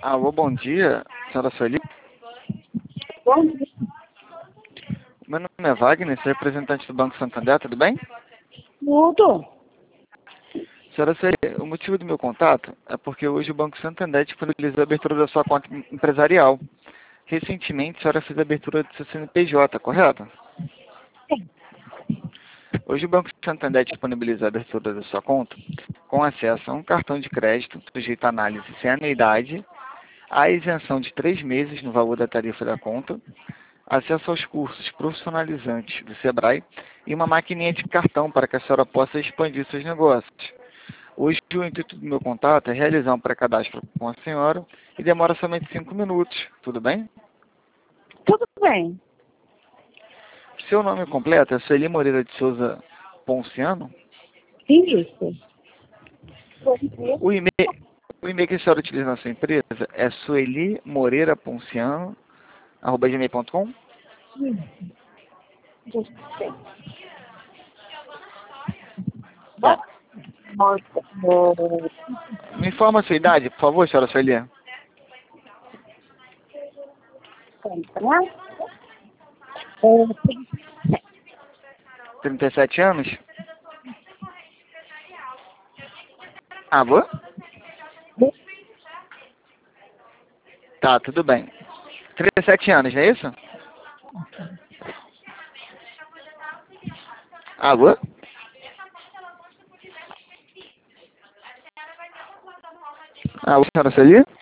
Alô, bom dia, senhora Sueli. Bom dia. Meu nome é Wagner, sou representante do Banco Santander, tudo bem? Tudo. Senhora Sueli, o motivo do meu contato é porque hoje o Banco Santander disponibilizou a abertura da sua conta empresarial. Recentemente, a senhora fez a abertura do seu CNPJ, correto? Sim. Hoje o Banco Santander disponibiliza a abertura da sua conta com acesso a um cartão de crédito sujeito à análise sem anuidade, a isenção de 3 meses no valor da tarifa da conta, acesso aos cursos profissionalizantes do Sebrae e uma maquininha de cartão para que a senhora possa expandir seus negócios. Hoje o intuito do meu contato é realizar um pré-cadastro com a senhora e demora somente 5 minutos, tudo bem? Tudo bem. Seu nome completo é Sueli Moreira de Souza Ponciano? Isso. Bom dia. O e-mail que a senhora utiliza na sua empresa é suelimoreiraponciano@gmail.com? Isso. Tá. Nossa, Me informa a sua idade, por favor, senhora Sueli. né? 37 anos? Alô? Tá, tudo bem. 37 anos, não é isso? Alô? Alô, senhora Sueli?